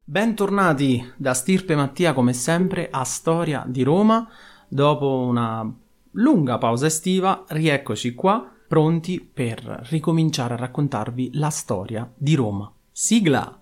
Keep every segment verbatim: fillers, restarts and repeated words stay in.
Bentornati da Stirpe Mattia come sempre a Storia di Roma. Dopo una lunga pausa estiva, rieccoci qua, pronti per ricominciare a raccontarvi la storia di Roma. Sigla!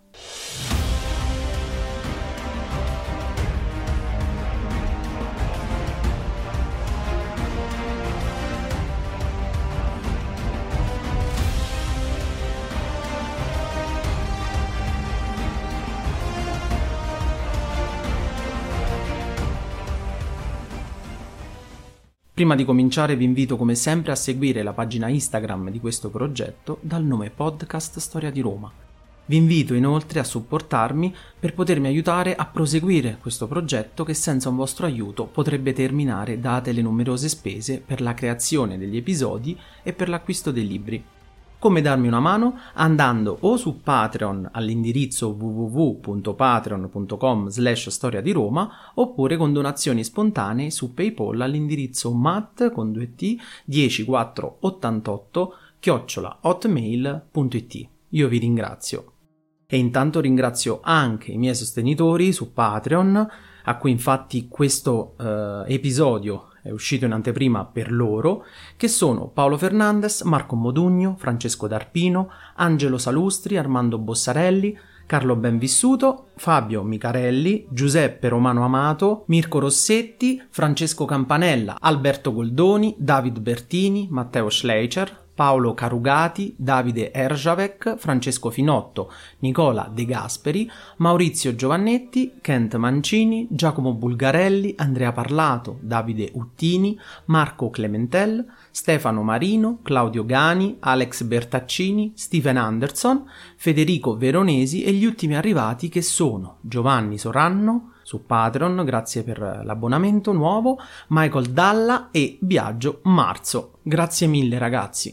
Prima di cominciare vi invito come sempre a seguire la pagina Instagram di questo progetto dal nome Podcast Storia di Roma. Vi invito inoltre a supportarmi per potermi aiutare a proseguire questo progetto che senza un vostro aiuto potrebbe terminare date le numerose spese per la creazione degli episodi e per l'acquisto dei libri. Come darmi una mano? Andando o su Patreon all'indirizzo w w w punto patreon punto com slash storia di Roma oppure con donazioni spontanee su PayPal all'indirizzo mat con due t uno zero quattro otto otto chiocciola hotmail punto it. Io vi ringrazio. E intanto ringrazio anche i miei sostenitori su Patreon, a cui infatti questo uh, episodio è uscito in anteprima per loro, che sono Paolo Fernandez, Marco Modugno, Francesco D'Arpino, Angelo Salustri, Armando Bossarelli, Carlo Benvissuto, Fabio Micarelli, Giuseppe Romano Amato, Mirko Rossetti, Francesco Campanella, Alberto Goldoni, David Bertini, Matteo Schleicher, Paolo Carugati, Davide Erjavec, Francesco Finotto, Nicola De Gasperi, Maurizio Giovannetti, Kent Mancini, Giacomo Bulgarelli, Andrea Parlato, Davide Uttini, Marco Clementel, Stefano Marino, Claudio Gani, Alex Bertaccini, Stephen Anderson, Federico Veronesi e gli ultimi arrivati che sono Giovanni Soranno, su Patreon, grazie per l'abbonamento nuovo, Michael Dalla e Biagio Marzo. Grazie mille ragazzi.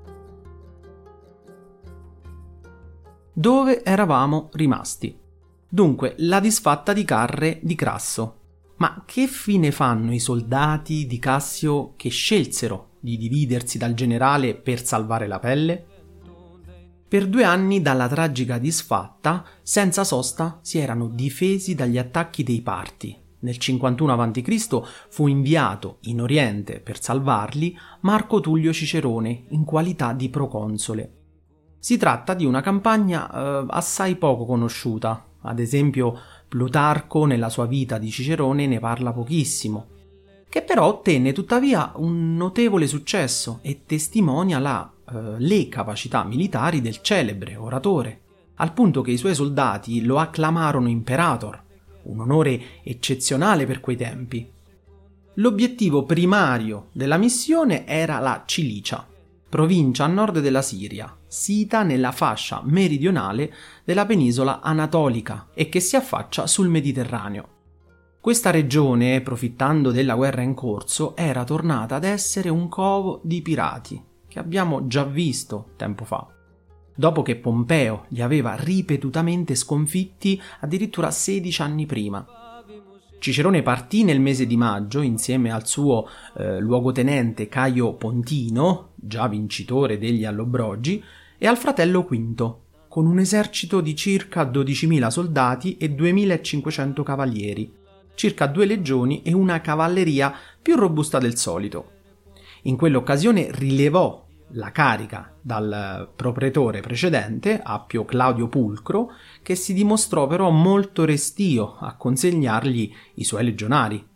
Dove eravamo rimasti? Dunque, la disfatta di Carre di Crasso. Ma che fine fanno i soldati di Cassio che scelsero di dividersi dal generale per salvare la pelle? Per due anni dalla tragica disfatta, senza sosta si erano difesi dagli attacchi dei Parti. Nel cinquantuno avanti Cristo fu inviato in Oriente per salvarli Marco Tullio Cicerone in qualità di proconsole. Si tratta di una campagna eh, assai poco conosciuta, ad esempio Plutarco nella sua vita di Cicerone ne parla pochissimo, che però ottenne tuttavia un notevole successo e testimonia la, eh, le capacità militari del celebre oratore, al punto che i suoi soldati lo acclamarono imperator, un onore eccezionale per quei tempi. L'obiettivo primario della missione era la Cilicia, provincia a nord della Siria, sita nella fascia meridionale della penisola anatolica e che si affaccia sul Mediterraneo. Questa regione, profittando della guerra in corso, era tornata ad essere un covo di pirati, che abbiamo già visto tempo fa, dopo che Pompeo li aveva ripetutamente sconfitti addirittura sedici anni prima. Cicerone partì nel mese di maggio insieme al suo eh, luogotenente Caio Pontino, già vincitore degli Allobrogi, e al fratello Quinto, con un esercito di circa dodicimila soldati e duemilacinquecento cavalieri, circa due legioni e una cavalleria più robusta del solito. In quell'occasione rilevò la carica dal propretore precedente, Appio Claudio Pulcro, che si dimostrò però molto restio a consegnargli i suoi legionari.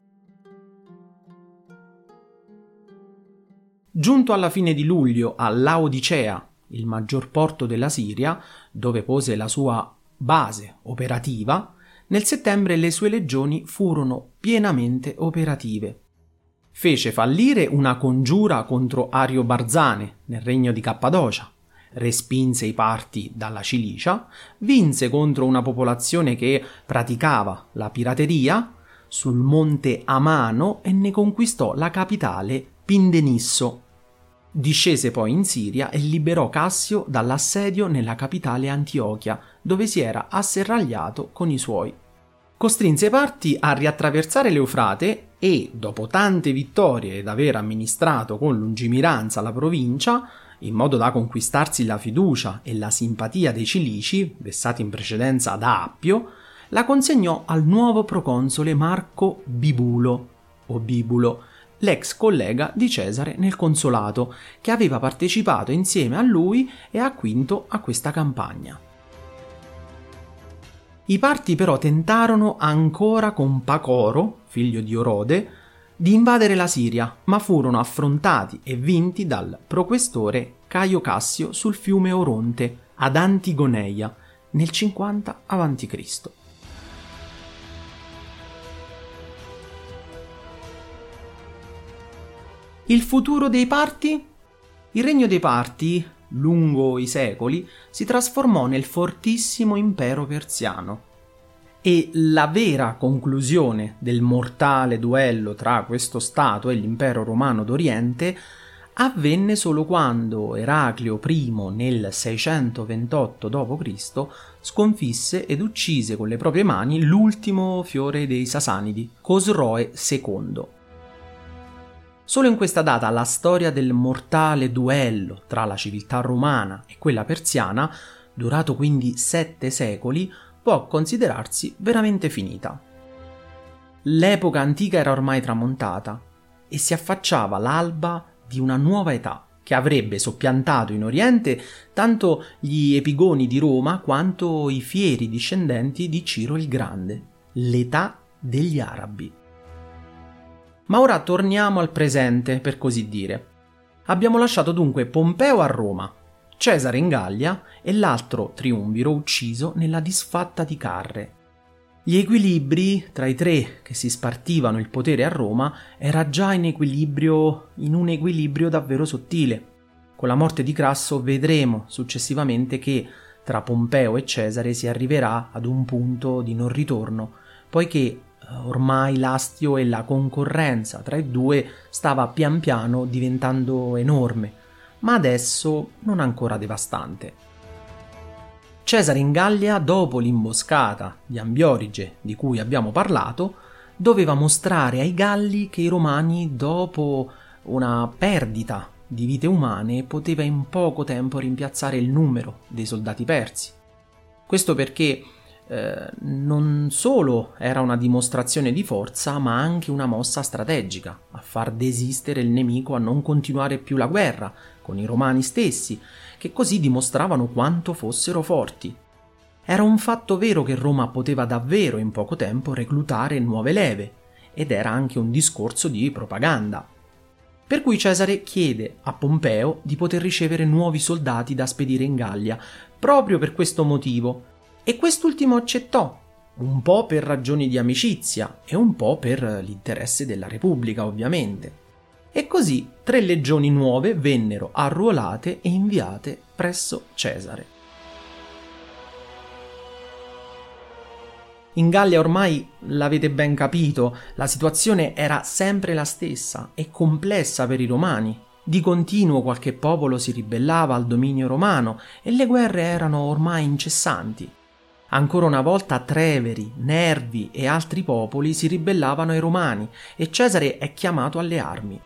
Giunto alla fine di luglio a Laodicea, il maggior porto della Siria, dove pose la sua base operativa, nel settembre le sue legioni furono pienamente operative. Fece fallire una congiura contro Ariobarzane nel regno di Cappadocia, respinse i Parti dalla Cilicia, vinse contro una popolazione che praticava la pirateria sul monte Amano e ne conquistò la capitale Pindenisso. Discese poi in Siria e liberò Cassio dall'assedio nella capitale Antiochia, dove si era asserragliato con i suoi. Costrinse i Parti a riattraversare l'Eufrate e, dopo tante vittorie ed aver amministrato con lungimiranza la provincia, in modo da conquistarsi la fiducia e la simpatia dei Cilici, vessati in precedenza da Appio, la consegnò al nuovo proconsole Marco Bibulo, o Bibulo, l'ex collega di Cesare nel consolato, che aveva partecipato insieme a lui e a Quinto a questa campagna. I Parti però tentarono ancora con Pacoro, figlio di Orode, di invadere la Siria, ma furono affrontati e vinti dal proquestore Caio Cassio sul fiume Oronte, ad Antigoneia, nel cinquanta avanti Cristo Il futuro dei Parti? Il regno dei Parti, lungo i secoli, si trasformò nel fortissimo impero persiano. E la vera conclusione del mortale duello tra questo stato e l'impero romano d'Oriente avvenne solo quando Eraclio I nel seicentoventotto dopo Cristo sconfisse ed uccise con le proprie mani l'ultimo fiore dei Sasanidi, Cosroe secondo. Solo in questa data la storia del mortale duello tra la civiltà romana e quella persiana, durato quindi sette secoli, può considerarsi veramente finita. L'epoca antica era ormai tramontata e si affacciava l'alba di una nuova età che avrebbe soppiantato in Oriente tanto gli epigoni di Roma quanto i fieri discendenti di Ciro il Grande, l'età degli Arabi. Ma ora torniamo al presente, per così dire. Abbiamo lasciato dunque Pompeo a Roma, Cesare in Gallia e l'altro triumviro ucciso nella disfatta di Carre. Gli equilibri tra i tre che si spartivano il potere a Roma era già in equilibrio, in un equilibrio davvero sottile. Con la morte di Crasso vedremo successivamente che tra Pompeo e Cesare si arriverà ad un punto di non ritorno, poiché ormai l'astio e la concorrenza tra i due stava pian piano diventando enorme, ma adesso non ancora devastante. Cesare in Gallia, dopo l'imboscata di Ambiorige di cui abbiamo parlato, doveva mostrare ai Galli che i Romani, dopo una perdita di vite umane, poteva in poco tempo rimpiazzare il numero dei soldati persi. Questo perché Eh, non solo era una dimostrazione di forza, ma anche una mossa strategica, a far desistere il nemico a non continuare più la guerra con i romani stessi, che così dimostravano quanto fossero forti. Era un fatto vero che Roma poteva davvero in poco tempo reclutare nuove leve, ed era anche un discorso di propaganda. Per cui Cesare chiede a Pompeo di poter ricevere nuovi soldati da spedire in Gallia, proprio per questo motivo. E quest'ultimo accettò, un po' per ragioni di amicizia e un po' per l'interesse della Repubblica, ovviamente. E così tre legioni nuove vennero arruolate e inviate presso Cesare. In Gallia ormai l'avete ben capito, la situazione era sempre la stessa e complessa per i Romani. Di continuo qualche popolo si ribellava al dominio romano e le guerre erano ormai incessanti. Ancora una volta Treveri, Nervi e altri popoli si ribellavano ai Romani e Cesare è chiamato alle armi.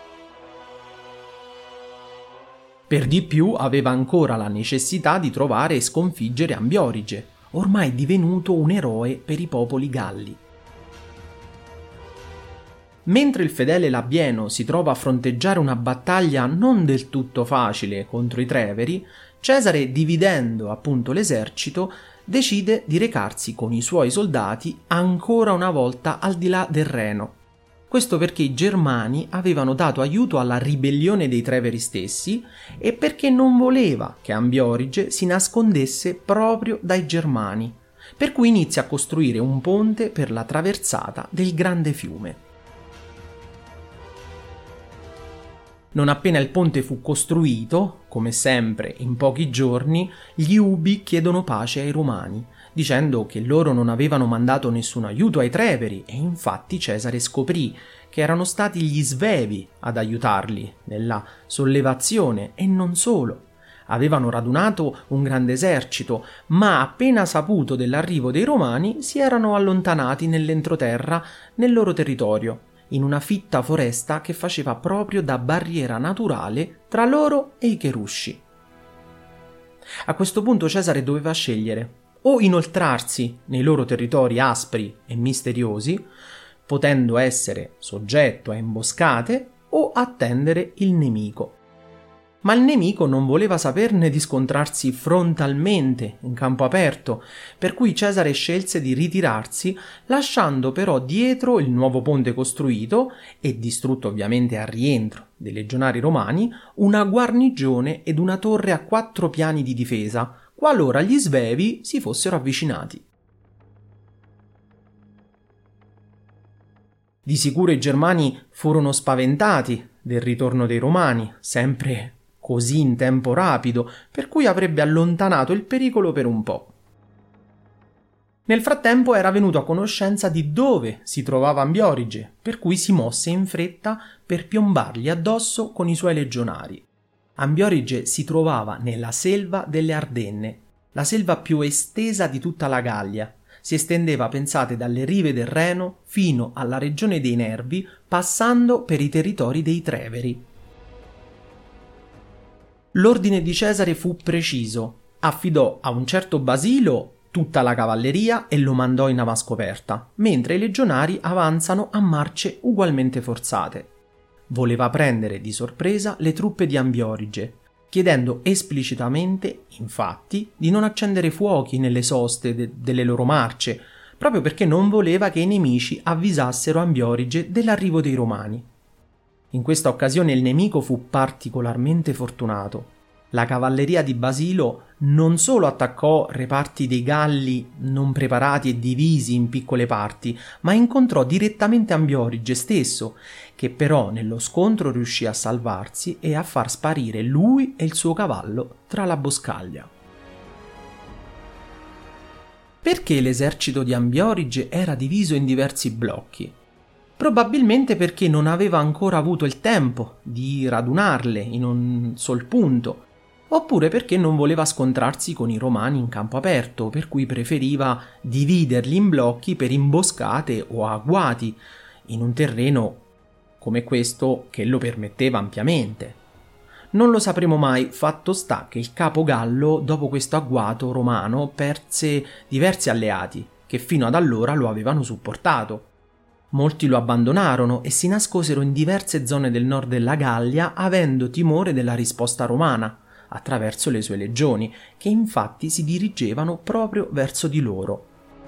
Per di più aveva ancora la necessità di trovare e sconfiggere Ambiorige, ormai divenuto un eroe per i popoli galli. Mentre il fedele Labieno si trova a fronteggiare una battaglia non del tutto facile contro i Treveri, Cesare, dividendo appunto l'esercito, decide di recarsi con i suoi soldati ancora una volta al di là del Reno. Questo perché i Germani avevano dato aiuto alla ribellione dei Treveri stessi e perché non voleva che Ambiorige si nascondesse proprio dai Germani, per cui inizia a costruire un ponte per la traversata del grande fiume. Non appena il ponte fu costruito, come sempre in pochi giorni, gli Ubi chiedono pace ai Romani, dicendo che loro non avevano mandato nessun aiuto ai Treveri e infatti Cesare scoprì che erano stati gli Svevi ad aiutarli nella sollevazione e non solo. Avevano radunato un grande esercito, ma appena saputo dell'arrivo dei Romani si erano allontanati nell'entroterra nel loro territorio, in una fitta foresta che faceva proprio da barriera naturale tra loro e i Cherusci. A questo punto Cesare doveva scegliere: o inoltrarsi nei loro territori aspri e misteriosi, potendo essere soggetto a imboscate o attendere il nemico. Ma il nemico non voleva saperne di scontrarsi frontalmente in campo aperto, per cui Cesare scelse di ritirarsi, lasciando però dietro il nuovo ponte costruito e distrutto ovviamente al rientro dei legionari romani, una guarnigione ed una torre a quattro piani di difesa, qualora gli svevi si fossero avvicinati. Di sicuro i germani furono spaventati del ritorno dei romani, sempre così in tempo rapido, per cui avrebbe allontanato il pericolo per un po'. Nel frattempo era venuto a conoscenza di dove si trovava Ambiorige, per cui si mosse in fretta per piombargli addosso con i suoi legionari. Ambiorige si trovava nella selva delle Ardenne, la selva più estesa di tutta la Gallia. Si estendeva, pensate, dalle rive del Reno fino alla regione dei Nervi, passando per i territori dei Treveri. L'ordine di Cesare fu preciso. Affidò a un certo Basilo tutta la cavalleria e lo mandò in avanscoperta, mentre i legionari avanzano a marce ugualmente forzate. Voleva prendere di sorpresa le truppe di Ambiorige, chiedendo esplicitamente, infatti, di non accendere fuochi nelle soste de- delle loro marce, proprio perché non voleva che i nemici avvisassero Ambiorige dell'arrivo dei Romani. In questa occasione il nemico fu particolarmente fortunato. La cavalleria di Basilo non solo attaccò reparti dei Galli non preparati e divisi in piccole parti, ma incontrò direttamente Ambiorige stesso, che però nello scontro riuscì a salvarsi e a far sparire lui e il suo cavallo tra la boscaglia. Perché l'esercito di Ambiorige era diviso in diversi blocchi? Probabilmente perché non aveva ancora avuto il tempo di radunarle in un sol punto, oppure perché non voleva scontrarsi con i romani in campo aperto, per cui preferiva dividerli in blocchi per imboscate o agguati, in un terreno come questo che lo permetteva ampiamente. Non lo sapremo mai, fatto sta che il capo Gallo, dopo questo agguato romano, perse diversi alleati, che fino ad allora lo avevano supportato. Molti lo abbandonarono e si nascosero in diverse zone del nord della Gallia, avendo timore della risposta romana, attraverso le sue legioni, che infatti si dirigevano proprio verso di loro.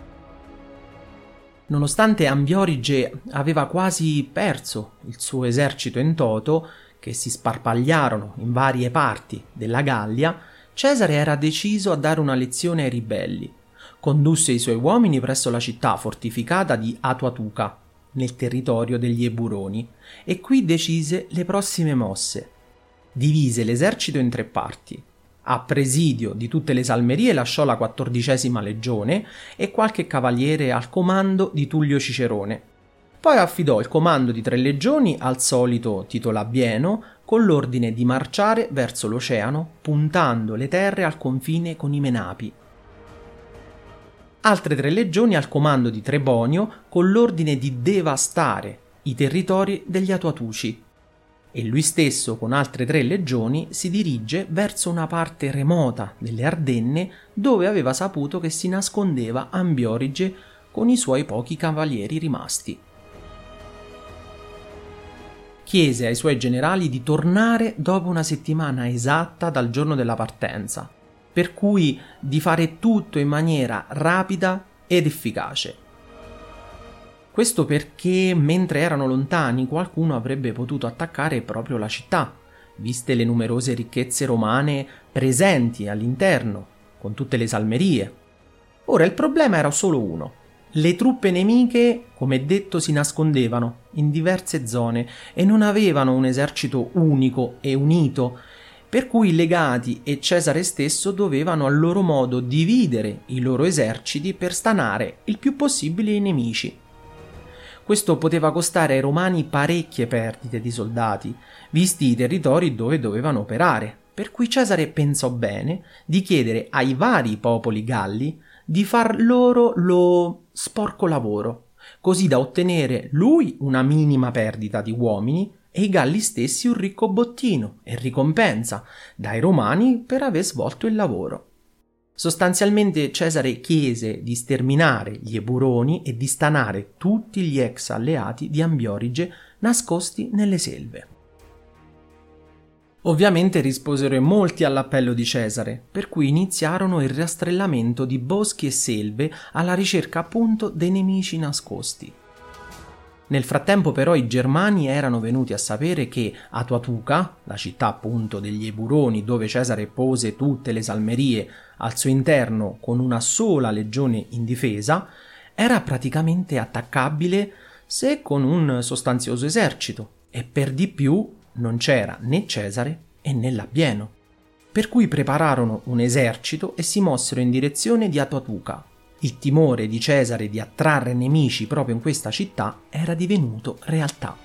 Nonostante Ambiorige aveva quasi perso il suo esercito in toto, che si sparpagliarono in varie parti della Gallia, Cesare era deciso a dare una lezione ai ribelli. Condusse i suoi uomini presso la città fortificata di Atuatuca, nel territorio degli Eburoni, e qui decise le prossime mosse. Divise l'esercito in tre parti. A presidio di tutte le salmerie lasciò la quattordicesima legione e qualche cavaliere al comando di Tullio Cicerone. Poi affidò il comando di tre legioni al solito Tito Labieno, con l'ordine di marciare verso l'oceano, puntando le terre al confine con i Menapi. Altre tre legioni al comando di Trebonio, con l'ordine di devastare i territori degli Atuatuci. E lui stesso, con altre tre legioni, si dirige verso una parte remota delle Ardenne, dove aveva saputo che si nascondeva Ambiorige con i suoi pochi cavalieri rimasti. Chiese ai suoi generali di tornare dopo una settimana esatta dal giorno della partenza, per cui di fare tutto in maniera rapida ed efficace. Questo perché, mentre erano lontani, qualcuno avrebbe potuto attaccare proprio la città, viste le numerose ricchezze romane presenti all'interno, con tutte le salmerie. Ora il problema era solo uno. Le truppe nemiche, come detto, si nascondevano in diverse zone e non avevano un esercito unico e unito, per cui i legati e Cesare stesso dovevano a loro modo dividere i loro eserciti per stanare il più possibile i nemici. Questo poteva costare ai romani parecchie perdite di soldati, visti i territori dove dovevano operare, per cui Cesare pensò bene di chiedere ai vari popoli galli di far loro lo sporco lavoro, così da ottenere lui una minima perdita di uomini e i galli stessi un ricco bottino e ricompensa dai romani per aver svolto il lavoro. Sostanzialmente Cesare chiese di sterminare gli Eburoni e di stanare tutti gli ex alleati di Ambiorige nascosti nelle selve. Ovviamente risposero in molti all'appello di Cesare, per cui iniziarono il rastrellamento di boschi e selve alla ricerca appunto dei nemici nascosti. Nel frattempo però i Germani erano venuti a sapere che Atuatuca, la città appunto degli Eburoni dove Cesare pose tutte le salmerie al suo interno con una sola legione in difesa, era praticamente attaccabile se con un sostanzioso esercito, e per di più non c'era né Cesare e né Labieno. Per cui prepararono un esercito e si mossero in direzione di Atuatuca. Il timore di Cesare di attrarre nemici proprio in questa città era divenuto realtà.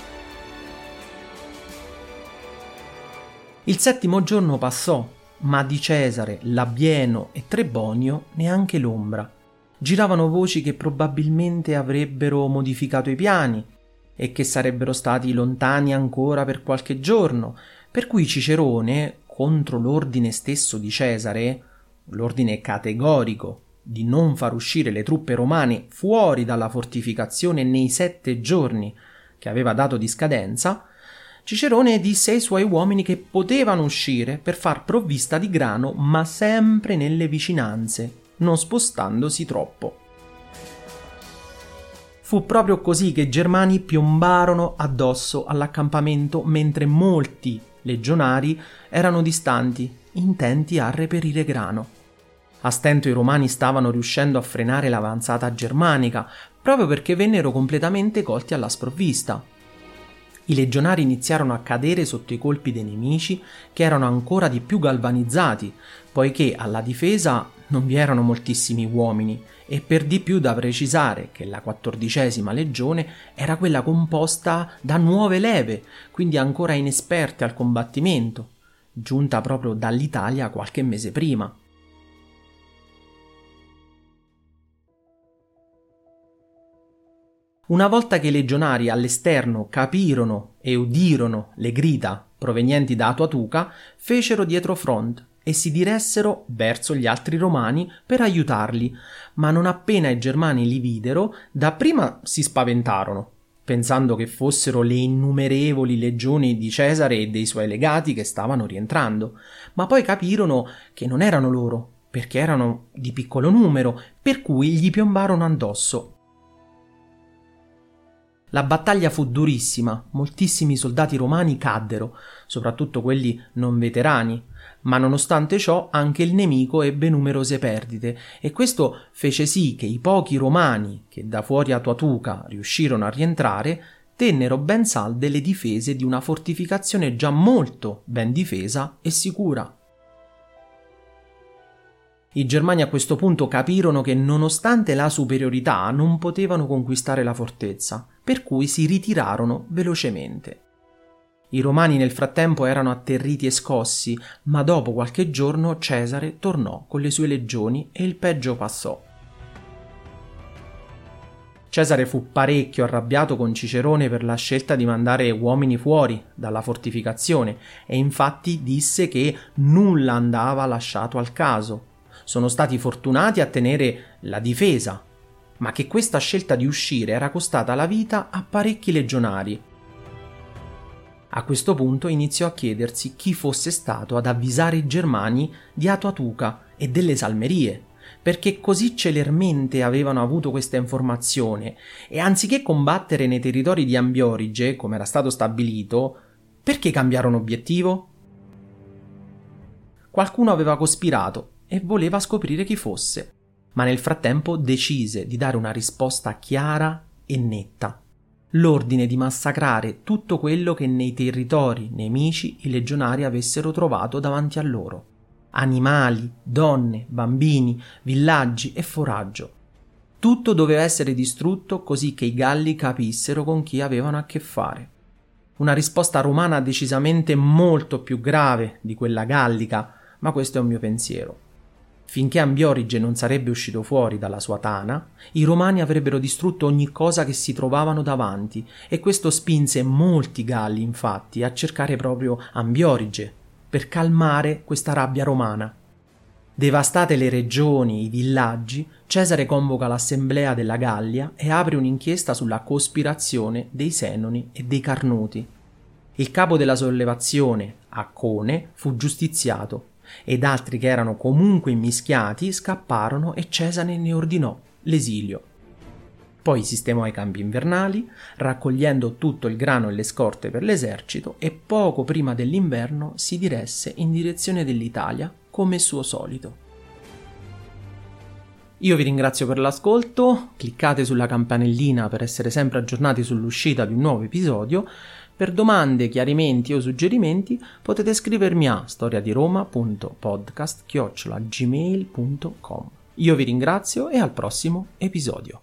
Il settimo giorno passò, ma di Cesare, Labieno e Trebonio neanche l'ombra. Giravano voci che probabilmente avrebbero modificato i piani e che sarebbero stati lontani ancora per qualche giorno, per cui Cicerone, contro l'ordine stesso di Cesare, l'ordine categorico di non far uscire le truppe romane fuori dalla fortificazione nei sette giorni che aveva dato di scadenza, Cicerone disse ai suoi uomini che potevano uscire per far provvista di grano, ma sempre nelle vicinanze, non spostandosi troppo. Fu proprio così che i Germani piombarono addosso all'accampamento mentre molti legionari erano distanti, intenti a reperire grano. A stento i Romani stavano riuscendo a frenare l'avanzata germanica, proprio perché vennero completamente colti alla sprovvista. I legionari iniziarono a cadere sotto i colpi dei nemici, che erano ancora di più galvanizzati, poiché alla difesa non vi erano moltissimi uomini, e per di più da precisare che la quattordicesima legione era quella composta da nuove leve, quindi ancora inesperte al combattimento, giunta proprio dall'Italia qualche mese prima. Una volta che i legionari all'esterno capirono e udirono le grida provenienti da Atuatuca, fecero dietro front e si diressero verso gli altri romani per aiutarli, ma non appena i germani li videro, dapprima si spaventarono, pensando che fossero le innumerevoli legioni di Cesare e dei suoi legati che stavano rientrando, ma poi capirono che non erano loro, perché erano di piccolo numero, per cui gli piombarono addosso. La battaglia fu durissima, moltissimi soldati romani caddero, soprattutto quelli non veterani, ma nonostante ciò anche il nemico ebbe numerose perdite e questo fece sì che i pochi romani che da fuori Atuatuca riuscirono a rientrare tennero ben salde le difese di una fortificazione già molto ben difesa e sicura. I Germani a questo punto capirono che nonostante la superiorità non potevano conquistare la fortezza, per cui si ritirarono velocemente. I Romani nel frattempo erano atterriti e scossi, ma dopo qualche giorno Cesare tornò con le sue legioni e il peggio passò. Cesare fu parecchio arrabbiato con Cicerone per la scelta di mandare uomini fuori dalla fortificazione e infatti disse che nulla andava lasciato al caso. Sono stati fortunati a tenere la difesa, ma che questa scelta di uscire era costata la vita a parecchi legionari. A questo punto iniziò a chiedersi chi fosse stato ad avvisare i Germani di Atuatuca e delle salmerie, perché così celermente avevano avuto questa informazione e anziché combattere nei territori di Ambiorige, come era stato stabilito, perché cambiarono obiettivo? Qualcuno aveva cospirato e voleva scoprire chi fosse, ma nel frattempo decise di dare una risposta chiara e netta. L'ordine di massacrare tutto quello che nei territori nemici i legionari avessero trovato davanti a loro. Animali, donne, bambini, villaggi e foraggio. Tutto doveva essere distrutto così che i Galli capissero con chi avevano a che fare. Una risposta romana decisamente molto più grave di quella gallica, ma questo è un mio pensiero. Finché Ambiorige non sarebbe uscito fuori dalla sua tana, i Romani avrebbero distrutto ogni cosa che si trovavano davanti e questo spinse molti Galli, infatti, a cercare proprio Ambiorige per calmare questa rabbia romana. Devastate le regioni, i villaggi, Cesare convoca l'assemblea della Gallia e apre un'inchiesta sulla cospirazione dei Senoni e dei Carnuti. Il capo della sollevazione, Accone, fu giustiziato ed altri che erano comunque immischiati scapparono e Cesare ne ordinò l'esilio. Poi sistemò i campi invernali, raccogliendo tutto il grano e le scorte per l'esercito, e poco prima dell'inverno si diresse in direzione dell'Italia come suo solito. Io vi ringrazio per l'ascolto, cliccate sulla campanellina per essere sempre aggiornati sull'uscita di un nuovo episodio. Per domande, chiarimenti o suggerimenti potete scrivermi a storiadiroma punto podcast chiocciola gmail punto com. Io vi ringrazio e al prossimo episodio.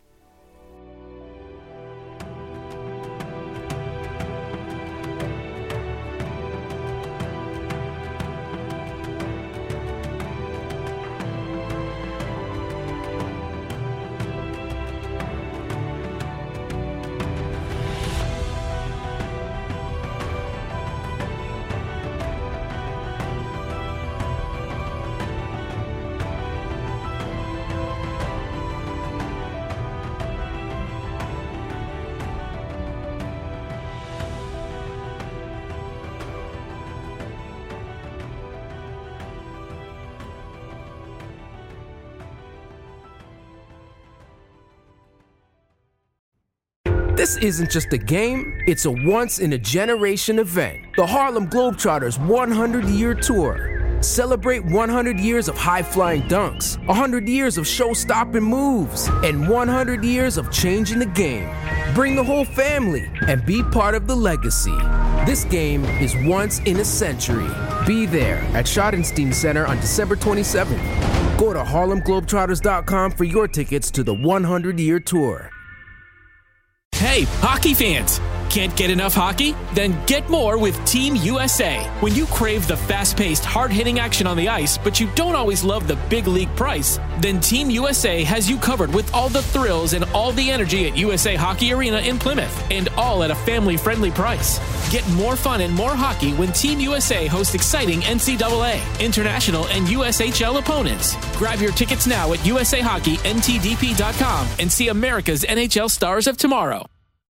This isn't just a game, it's a once-in-a-generation event. The Harlem Globetrotters one hundred year Tour. Celebrate one hundred years of high-flying dunks, one hundred years of show-stopping moves, and one hundred years of changing the game. Bring the whole family and be part of the legacy. This game is once in a century. Be there at Schottenstein Center on December twenty-seventh. Go to harlem globetrotters dot com for your tickets to the one hundred year Tour. Hey, hockey fans! Can't get enough hockey? Then get more with Team U S A. When you crave the fast-paced, hard-hitting action on the ice, but you don't always love the big league price, then Team U S A has you covered with all the thrills and all the energy at U S A Hockey Arena in Plymouth, and all at a family-friendly price. Get more fun and more hockey when Team U S A hosts exciting N C double A, international, and U S H L opponents. Grab your tickets now at U S A Hockey N T D P dot com and see America's N H L stars of tomorrow.